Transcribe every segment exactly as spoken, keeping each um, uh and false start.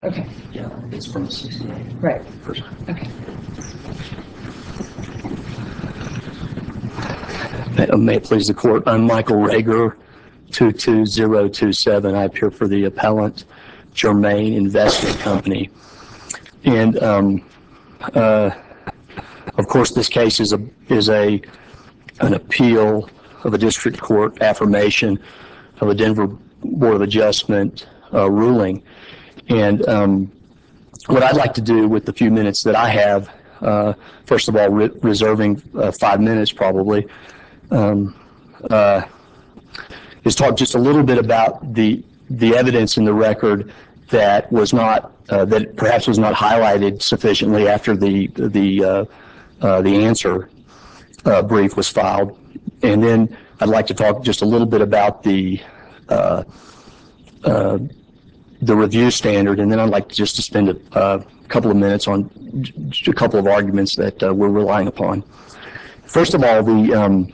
Okay. Yeah, it's from sixty-eight. Right. First. Okay. May it please the court. I'm Michael Rager, two two zero two seven. I appear for the appellant, Germain Investment Company. And um, uh, of course, this case is a is a an appeal of a district court affirmation of a Denver Board of Adjustment uh, ruling. And um, what I'd like to do with the few minutes that I have, uh, first of all, re reserving uh, five minutes probably, um, uh, is talk just a little bit about the the evidence in the record that was not uh, that perhaps was not highlighted sufficiently after the the uh, uh, the answer uh, brief was filed, and then I'd like to talk just a little bit about the uh, uh, the review standard, and then I'd like to just to spend a uh, couple of minutes on just a couple of arguments that uh, we're relying upon. First of all, the um,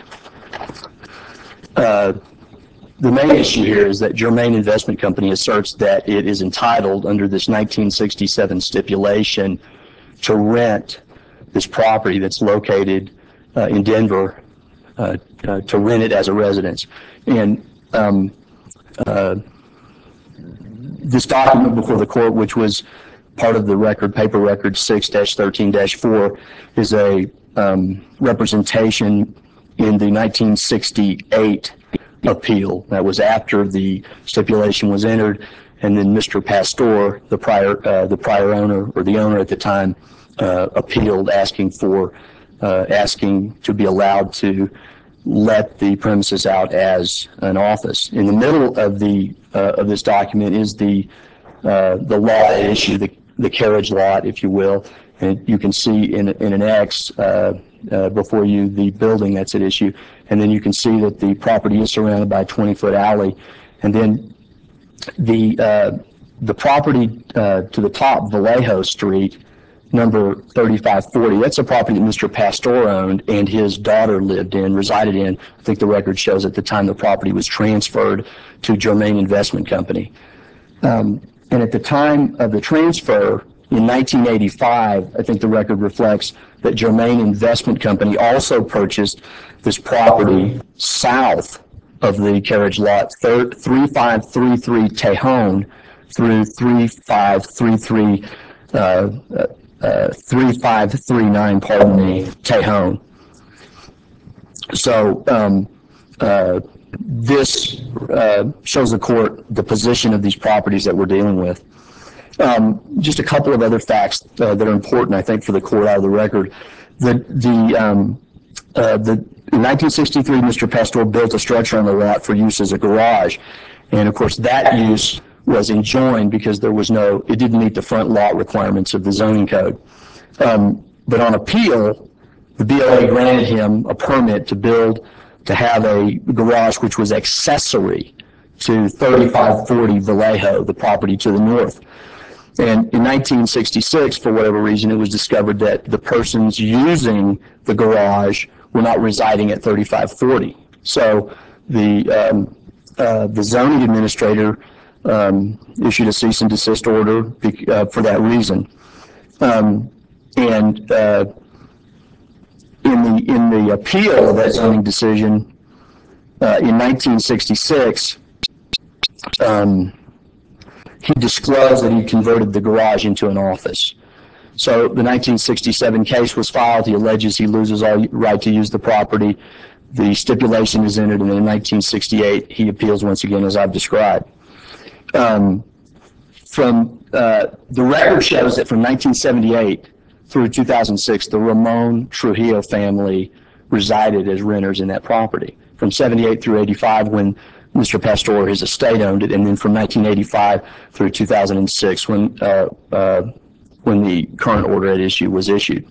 uh, the main issue here is that Germain Investment Company asserts that it is entitled under this nineteen sixty-seven stipulation to rent this property that's located uh, in Denver, uh, uh, to rent it as a residence. And um, uh, this document before the court, which was part of the record, paper record six dash thirteen dash four, is a um, representation in the nineteen sixty-eight appeal. That was after the stipulation was entered, and then Mister Pastor, the prior uh, the prior owner or the owner at the time, uh, appealed, asking for uh, asking to be allowed to let the premises out as an office. In the middle of the uh, of this document is the uh, the law at issue, the the carriage lot, if you will, and you can see in in an X uh, uh, before you the building that's at issue, and then you can see that the property is surrounded by a twenty foot alley, and then the uh, the property uh, to the top, Vallejo Street, number thirty-five forty. That's a property that Mister Pastor owned and his daughter lived in, resided in. I think the record shows at the time the property was transferred to Germain Investment Company. Um, and at the time of the transfer in nineteen eighty-five, I think the record reflects that Germain Investment Company also purchased this property south of the carriage lot, thirty-five thirty-three Tejon through thirty-five thirty-three uh, uh, thirty-five thirty-nine, pardon me, Tejon. So um, uh, this uh, shows the court the position of these properties that we're dealing with. Um, just a couple of other facts uh, that are important, I think, for the court out of the record. The the um, uh, the in nineteen sixty-three, Mister Pastor built a structure on the lot for use as a garage, and of course that use was enjoined because there was no, it didn't meet the front lot requirements of the zoning code. Um, but on appeal, the B O A granted him a permit to build, to have a garage which was accessory to thirty-five forty Vallejo, the property to the north. And in nineteen sixty-six, for whatever reason, it was discovered that the persons using the garage were not residing at thirty-five forty. So the um, uh, the zoning administrator um, issued a cease and desist order uh, for that reason. Um, and uh, in the in the appeal of that zoning decision uh, in nineteen sixty-six, um, he disclosed that he converted the garage into an office. So the nineteen sixty-seven case was filed. He alleges he loses all right to use the property. The stipulation is entered, and then in nineteen sixty-eight he appeals once again, as I've described. Um, from uh, the record shows that from nineteen seventy-eight through two thousand six, the Ramon Trujillo family resided as renters in that property. From seventy-eight through eighty-five, when Mister Pastor, his estate, owned it, and then from nineteen eighty-five through two thousand six, when uh, uh, when the current order at issue was issued.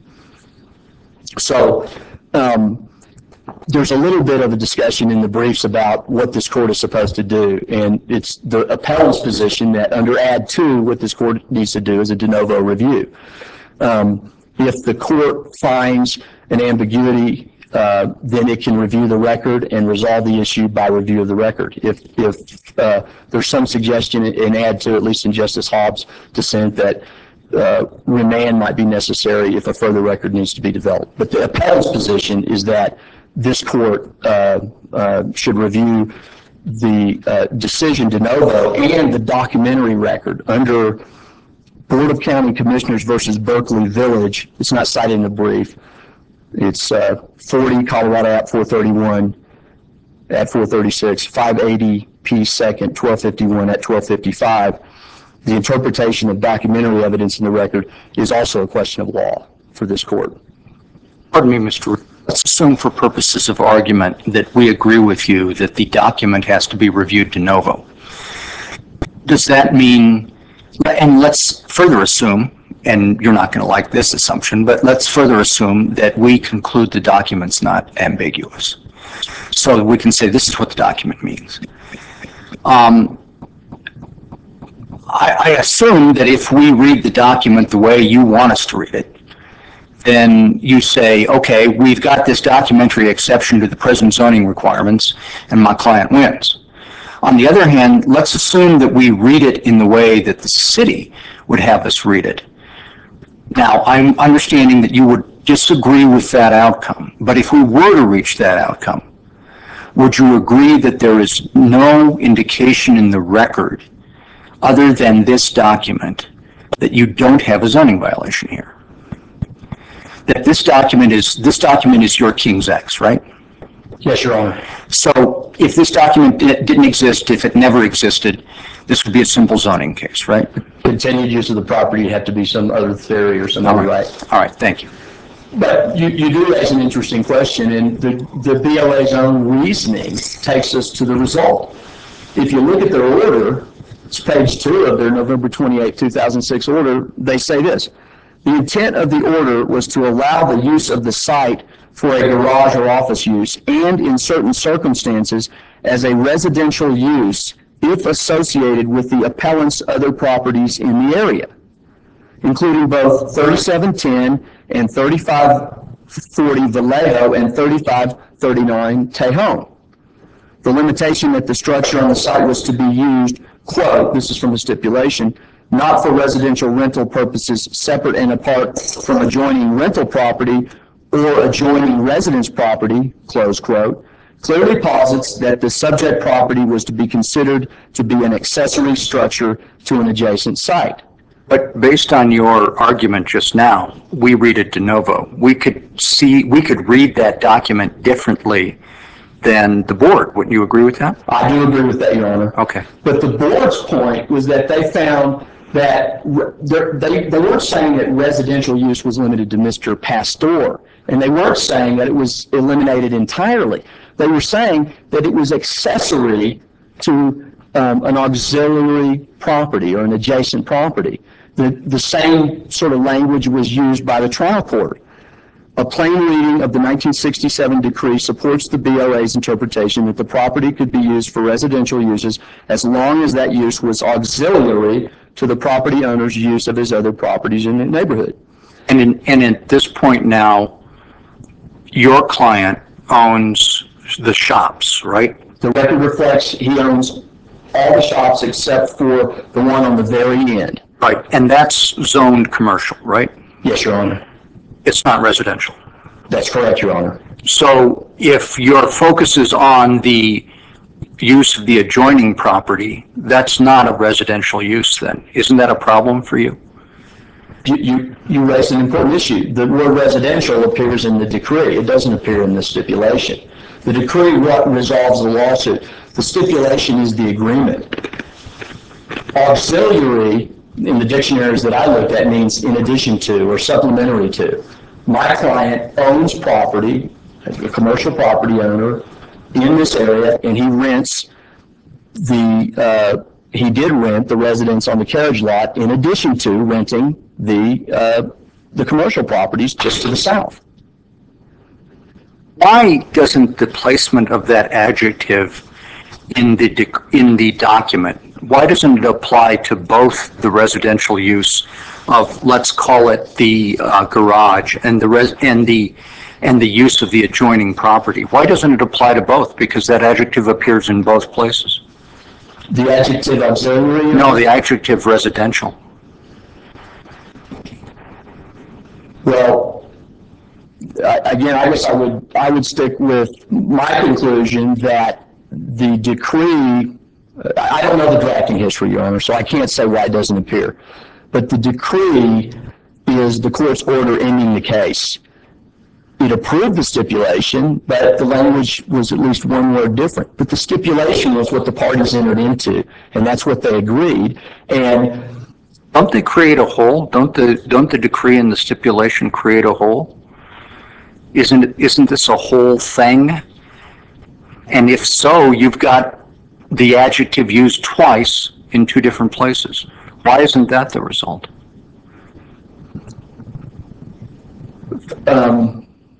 So um, there's a little bit of a discussion in the briefs about what this court is supposed to do, and it's the appellant's position that under Add two, what this court needs to do is a de novo review. Um, if the court finds an ambiguity uh, then it can review the record and resolve the issue by review of the record. If, if uh, there's some suggestion, and add to at least in Justice Hobbs' dissent, that uh, remand might be necessary if a further record needs to be developed. But the appellant's position is that this court uh, uh, should review the uh, decision de novo and the documentary record under Board of County Commissioners versus Berkeley Village. It's not cited in the brief. It's uh, forty Colorado Act four thirty-one at four thirty-six, five eighty P second twelve fifty-one at twelve fifty-five. The interpretation of documentary evidence in the record is also a question of law for this court. Pardon me, Mister Ruth. Let's assume for purposes of argument that we agree with you that the document has to be reviewed de novo. Does that mean, and let's further assume, and you're not going to like this assumption, but let's further assume that we conclude the document's not ambiguous. So we can say this is what the document means. Um, I, I assume that if we read the document the way you want us to read it, then you say, okay, we've got this documentary exception to the present zoning requirements, and my client wins. On the other hand, let's assume that we read it in the way that the city would have us read it. Now, I'm understanding that you would disagree with that outcome, but if we were to reach that outcome, would you agree that there is no indication in the record other than this document that you don't have a zoning violation here? That this document is this document is your King's X, right? Yes, Your Honor. So if this document didn't exist, if it never existed, this would be a simple zoning case, right? Continued use of the property would have to be some other theory or some All other right. right. All right, thank you. But you, you do raise an interesting question, and the, the B L A's own reasoning takes us to the result. If you look at their order, it's page two of their November twenty-eighth, two thousand six order, they say this: the intent of the order was to allow the use of the site for a garage or office use, and in certain circumstances as a residential use if associated with the appellant's other properties in the area, including both thirty-seven ten and thirty-five forty Vallejo and thirty-five thirty-nine Tejon. The limitation that the structure on the site was to be used, quote, this is from the stipulation, not for residential rental purposes separate and apart from adjoining rental property or adjoining residence property, close quote, clearly posits that the subject property was to be considered to be an accessory structure to an adjacent site. But based on your argument just now, we read it de novo. We could see, we could read that document differently than the board. Wouldn't you agree with that? I do agree with that, Your Honor. Okay. But the board's point was that they found that they, they weren't saying that residential use was limited to Mister Pastor, and they weren't saying that it was eliminated entirely. They were saying that it was accessory to um, an auxiliary property or an adjacent property. The, the same sort of language was used by the trial court. A plain reading of the nineteen sixty-seven decree supports the B L A's interpretation that the property could be used for residential uses as long as that use was auxiliary to the property owner's use of his other properties in the neighborhood. And, in, and at this point now, your client owns the shops, right? The record reflects he owns all the shops except for the one on the very end. Right, and that's zoned commercial, right? Yes, Your Honor. It's not residential. That's correct, Your Honor. So if your focus is on the use of the adjoining property, that's not a residential use then. Isn't that a problem for you? You, you, you raised an important issue. The word residential appears in the decree. It doesn't appear in the stipulation. The decree resolves the lawsuit. The stipulation is the agreement. Auxiliary, in the dictionaries that I looked at, means in addition to or supplementary to. My client owns property, a commercial property owner in this area, and he rents the, uh, he did rent the residence on the carriage lot in addition to renting the, uh, the commercial properties just to the south. Why doesn't the placement of that adjective in the in the document, why doesn't it apply to both the residential use of, let's call it the uh, garage, and the res and the and the use of the adjoining property. Why doesn't it apply to both? Because that adjective appears in both places. The adjective auxiliary? No, the adjective residential. Well, I- again, I guess I would, I would stick with my conclusion that the decree, I don't know the drafting history, Your Honor, so I can't say why it doesn't appear. But the decree is the court's order ending the case. It approved the stipulation, but the language was at least one word different. But the stipulation was what the parties entered into, and that's what they agreed. And don't they create a whole? Don't the don't the decree and the stipulation create a whole? Isn't isn't this a whole thing? And if so, you've got the adjective used twice in two different places. Why isn't that the result? Um,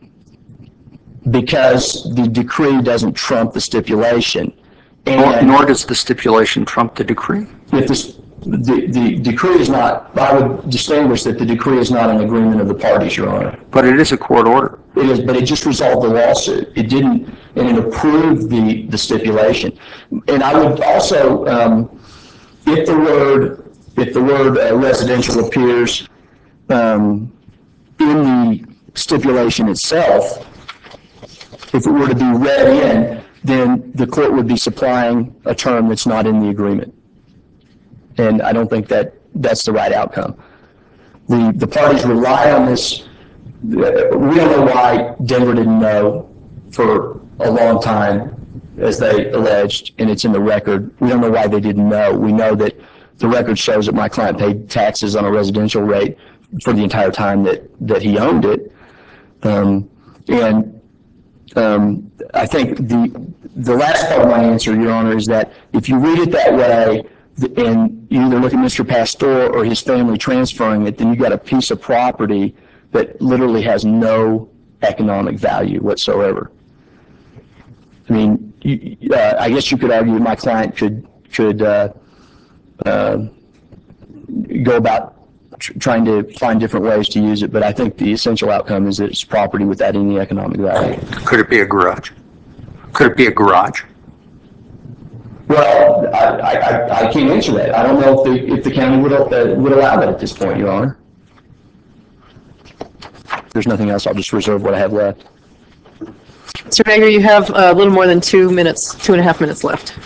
because the decree doesn't trump the stipulation. Nor, nor does the stipulation trump the decree. If this, the, the decree is not, I would distinguish that the decree is not an agreement of the parties, Your Honor. But it is a court order. It is, but it just resolved the lawsuit. It didn't, and it approved the, the stipulation. And I would also, um, if the word, if the word uh, residential appears um, in the stipulation itself, if it were to be read in, then the court would be supplying a term that's not in the agreement. And I don't think that that's the right outcome. The, the parties rely on this. We don't know why Denver didn't know for a long time, as they alleged, and it's in the record. We don't know why they didn't know. We know that the record shows that my client paid taxes on a residential rate for the entire time that, that he owned it. Um, and um, I think the, the last part of my answer, Your Honor, is that if you read it that way, and you either look at Mister Pastor or his family transferring it, then you got a piece of property that literally has no economic value whatsoever. I mean, you, uh, I guess you could argue my client could could uh, uh, go about tr trying to find different ways to use it, but I think the essential outcome is that it's property without any economic value. Could it be a garage? Could it be a garage? Well, I, I, I can't answer that. I don't know if the if the county would uh, would allow that at this point, Your Honor. If there's nothing else, I'll just reserve what I have left. Mister Rager, you have a little more than two minutes, two and a half minutes left.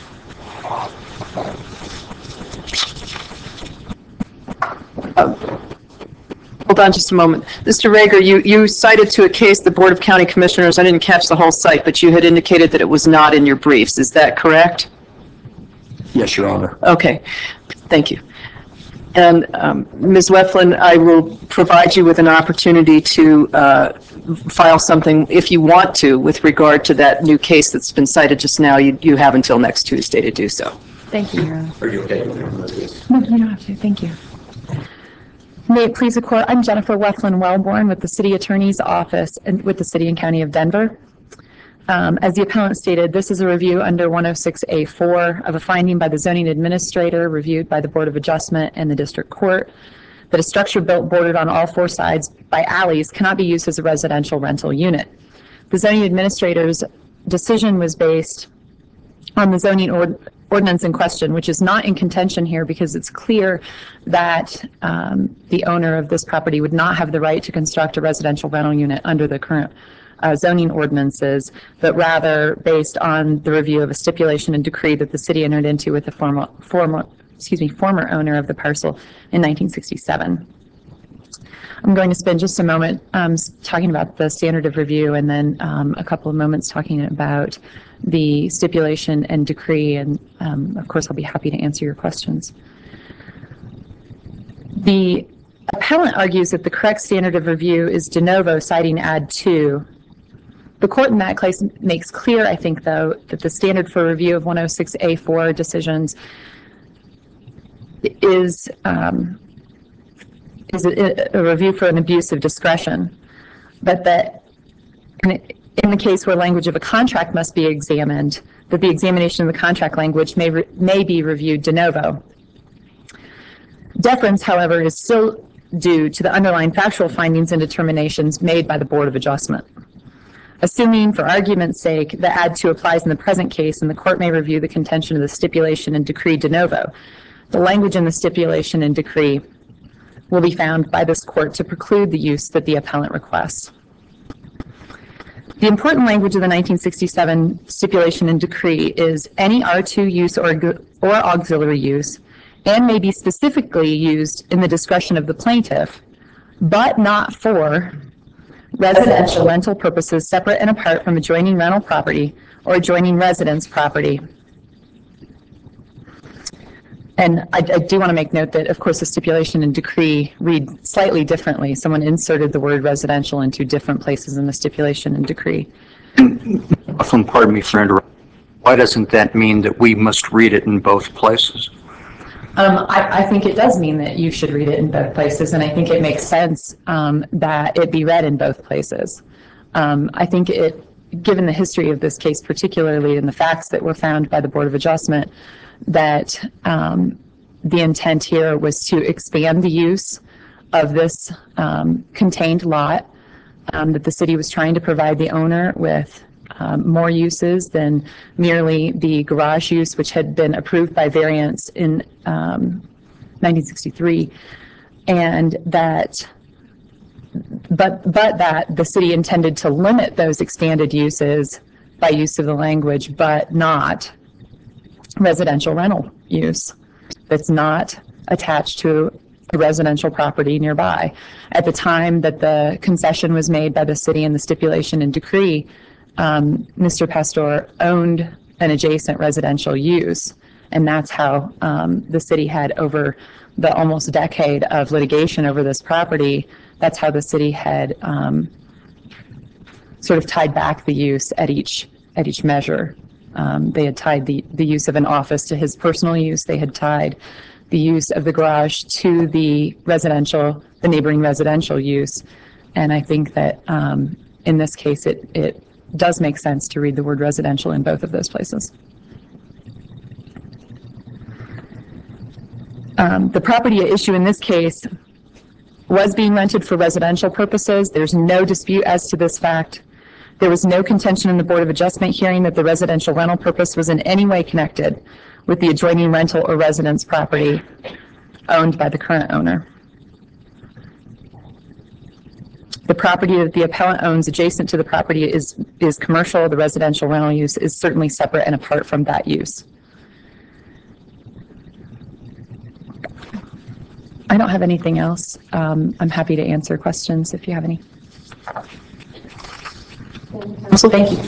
Uh, hold on just a moment. Mister Rager, you, you cited to a case the Board of County Commissioners. I didn't catch the whole site, but you had indicated that it was not in your briefs. Is that correct? Yes, Your Honor. Okay. Thank you. And um, Miz Weflin, I will provide you with an opportunity to uh, file something if you want to with regard to that new case that's been cited just now. You, you have until next Tuesday to do so. Thank you, Your Honor. Are you okay? No, you don't have to. Thank you. May it please the court, I'm Jennifer Weflin Wellborn with the City Attorney's Office and with the City and County of Denver. Um, as the appellant stated, this is a review under one oh six A four of a finding by the zoning administrator reviewed by the Board of Adjustment and the District Court that a structure built bordered on all four sides by alleys cannot be used as a residential rental unit. The zoning administrator's decision was based on the zoning ord ordinance in question, which is not in contention here because it's clear that um, the owner of this property would not have the right to construct a residential rental unit under the current Uh, zoning ordinances, but rather based on the review of a stipulation and decree that the city entered into with the former, former, excuse me, former owner of the parcel in nineteen sixty-seven. I'm going to spend just a moment um, talking about the standard of review and then um, a couple of moments talking about the stipulation and decree, and um, of course I'll be happy to answer your questions. The appellant argues that the correct standard of review is de novo, citing add two. The court in that case makes clear, I think, though, that the standard for review of one oh six A four decisions is, um, is a, a review for an abuse of discretion, but that in, in the case where language of a contract must be examined, that the examination of the contract language may, re, may be reviewed de novo. Deference, however, is still due to the underlying factual findings and determinations made by the Board of Adjustment. Assuming, for argument's sake, that add two applies in the present case and the court may review the contention of the stipulation and decree de novo, the language in the stipulation and decree will be found by this court to preclude the use that the appellant requests. The important language of the nineteen sixty-seven stipulation and decree is any R two use or, or auxiliary use, and may be specifically used in the discretion of the plaintiff, but not for residential rental purposes separate and apart from adjoining rental property or adjoining residence property. And I, I do want to make note that, of course, the stipulation and decree read slightly differently. Someone inserted the word residential into different places in the stipulation and decree. Often, pardon me for interrupting. Why doesn't that mean that we must read it in both places? Um, I, I think it does mean that you should read it in both places, and I think it makes sense um, that it be read in both places. Um, I think it, given the history of this case particularly and the facts that were found by the Board of Adjustment, that um, the intent here was to expand the use of this um, contained lot, um, that the city was trying to provide the owner with um, more uses than merely the garage use, which had been approved by variance in um, nineteen sixty-three, and that but but that the city intended to limit those expanded uses by use of the language, but not residential rental use that's not attached to a residential property nearby. At the time that the concession was made by the city in the stipulation and decree, um, Mister Pastor owned an adjacent residential use, and that's how um, the city had, over the almost decade of litigation over this property, that's how the city had um, sort of tied back the use at each at each measure. Um, they had tied the, the use of an office to his personal use. They had tied the use of the garage to the residential, the neighboring residential use. And I think that um, in this case, it, it does make sense to read the word residential in both of those places. Um, the property at issue in this case was being rented for residential purposes. There's no dispute as to this fact. There was no contention in the Board of Adjustment hearing that the residential rental purpose was in any way connected with the adjoining rental or residence property owned by the current owner. The property that the appellant owns adjacent to the property is, is commercial. The residential rental use is certainly separate and apart from that use. I don't have anything else. Um, I'm happy to answer questions if you have any. So thank you.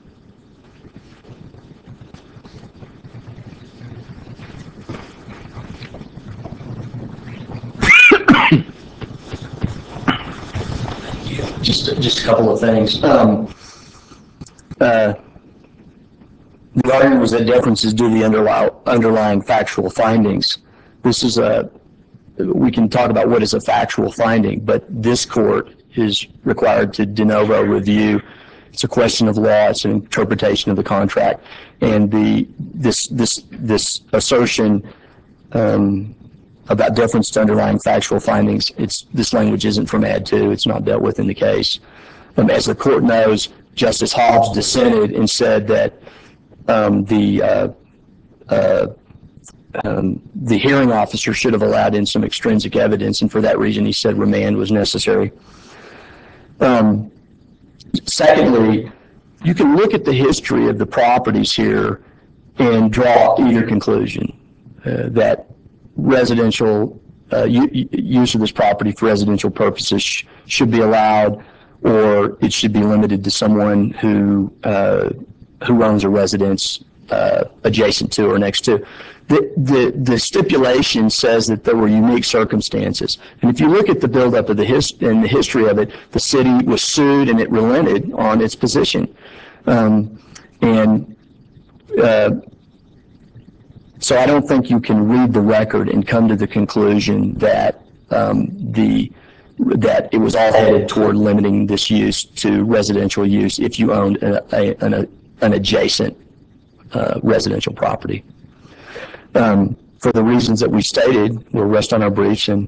Just, just a couple of things. Um, uh, the argument was that deference is due to the underlying, underlying factual findings. This is a, we can talk about what is a factual finding, but this court is required to de novo review. It's a question of law. It's an interpretation of the contract, and the this this this assertion um, about deference to underlying factual findings. It's this language isn't from add two. It's not dealt with in the case. Um, as the court knows, Justice Hobbs dissented and said that um, the uh, uh, um, the hearing officer should have allowed in some extrinsic evidence, and for that reason, he said remand was necessary. Um, Secondly, you can look at the history of the properties here and draw either conclusion, uh, that residential uh, use of this property for residential purposes sh should be allowed, or it should be limited to someone who uh, who owns a residence uh, adjacent to or next to. The, the, the stipulation says that there were unique circumstances. And if you look at the buildup of the his, and the history of it, the city was sued and it relented on its position. Um, and uh, so I don't think you can read the record and come to the conclusion that um, the that it was all headed toward limiting this use to residential use if you owned a, a, an, an adjacent uh, residential property. Um, for the reasons that we stated, we'll rest on our briefs and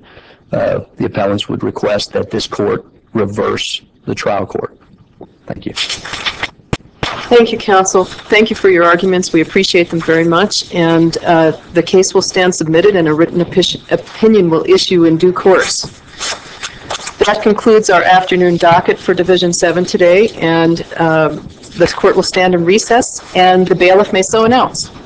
uh, the appellants would request that this court reverse the trial court. Thank you. Thank you, counsel. Thank you for your arguments. We appreciate them very much. And uh, the case will stand submitted and a written opi- opinion will issue in due course. That concludes our afternoon docket for Division seven today, and um, the court will stand in recess, and the bailiff may so announce.